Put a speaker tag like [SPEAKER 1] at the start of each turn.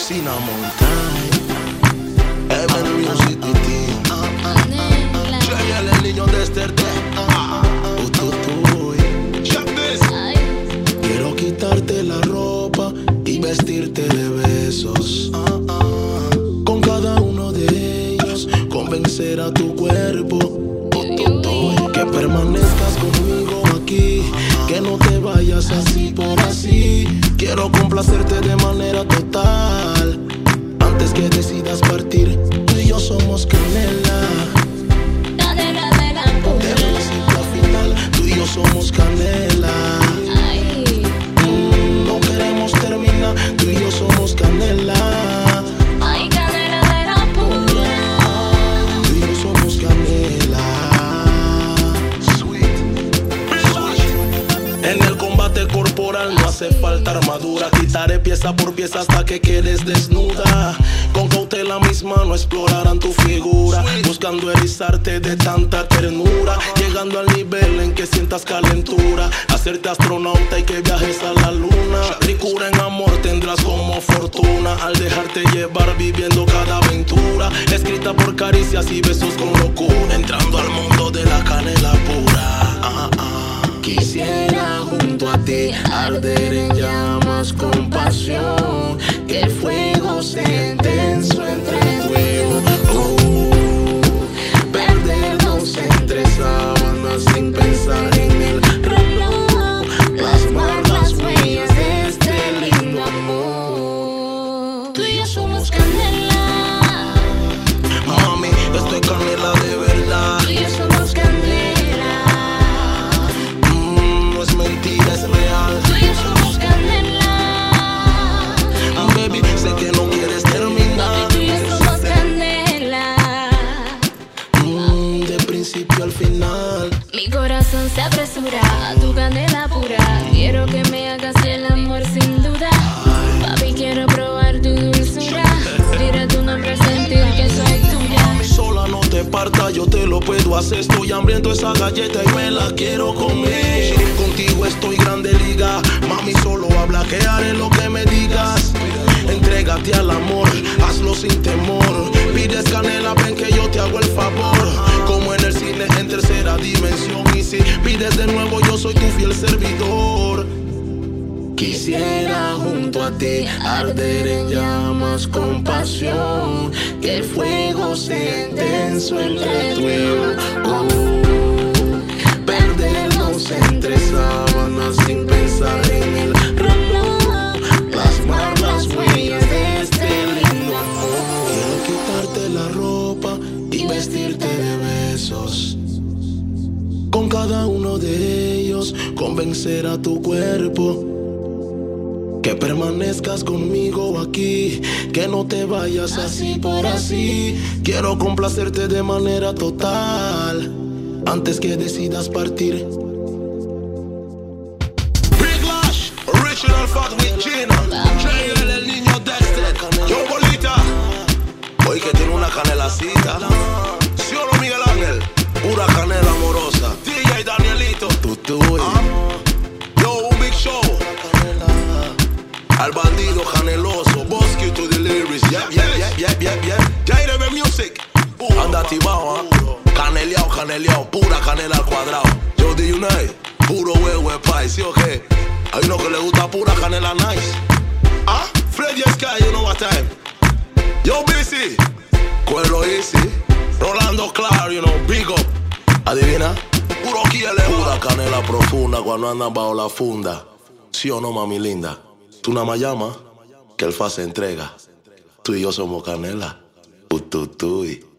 [SPEAKER 1] Cinnamon Time, Evan Music Team, Jay el niño de Esterte, quiero quitarte la ropa y vestirte de besos. Con cada uno de ellos, convencer a tu cuerpo. Que permanezcas conmigo aquí, que no te vayas así por así. Quiero complacerte de manera total. Antes que decidas partir, tú y yo somos canela.
[SPEAKER 2] Canela de la pura.
[SPEAKER 1] De principio a final, tú y yo somos canela. No queremos terminar, tú y yo somos canela.
[SPEAKER 2] Ay, canela de la pura.
[SPEAKER 1] Tú y yo somos canela. En el combate corporal no hace falta armadura. Quitaré pieza por pieza hasta que quedes desnuda. Con cautela mis manos explorarán tu figura, buscando erizarte de tanta ternura, llegando al nivel en que sientas calentura, hacerte astronauta y que viajes a la luna. Ricura en amor tendrás como fortuna, al dejarte llevar viviendo cada aventura, escrita por caricias y besos con locura, entrando al mundo de la canela pura. Quisiera junto a ti arder en llamas con pasión, que el fuego sea intenso entre tú y yo. Perdernos entre sábanas sin pensar en el reloj, plasmar las huellas de este lindo amor.
[SPEAKER 2] Tú y yo somos canela.
[SPEAKER 1] Mami, esto es canela de verdad.
[SPEAKER 2] Tú y yo somos canela.
[SPEAKER 1] No es mentira, es real.
[SPEAKER 2] Tú y yo somos canela.
[SPEAKER 1] Baby, sé que no quieres terminar.
[SPEAKER 2] Tú y yo somos canela.
[SPEAKER 1] De principio al final.
[SPEAKER 2] Mi corazón se apresura a tu canela pura. Quiero que me hagas el amor sin duda. Papi, quiero probar tu dulzura. Diré tu nombre, sentir que soy tuya.
[SPEAKER 1] Mami, sola no te parta, yo te lo puedo hacer. Estoy hambriento esa galleta y me la quiero comer. Contigo estoy grande liga. Mami, solo habla que haré lo que me digas. Entrégate al amor, hazlo sin temor. Pides canela, ven que yo te hago el favor. Como en el cine en tercera dimensión. Y si pides de nuevo, yo soy tu fiel servidor. Quisiera junto a ti arder en llamas con pasión, que el fuego sea intenso entre tú y yo. Perdernos entre sábanas sin pensar en el reloj, plasmar las huellas de este lindo amor. Quiero quitarte la ropa y vestirte de besos. Con cada uno de ellos convencer a tu cuerpo. Que permanezcas conmigo aquí, que no te vayas así por así. Quiero complacerte de manera total, antes que decidas partir. Big Lash, original fat with Gina, Jay el niño Dexter, yo bolita. Hoy que tiene una canelacita. ¿Sí o no, Miguel Ángel? Pura canela amorosa. DJ Danielito, yo, un big show. Al bandido caneloso, Bosque to the lyrics. Jay de Music. Anda activado, caneleado, pura canela al cuadrado. Yo de Unite, puro huevo pie, ¿sí o qué? Hay uno que le gusta pura canela nice. Freddy Sky, you know what time. Yo, BC, Cuero Easy, Rolando Clark, you know, big up. Adivina, puro kiele, pura canela profunda cuando andan bajo la funda. ¿Sí o no, mami linda? Tú nada más llama, que el fa se entrega. Tú y yo somos canela. Ututuy.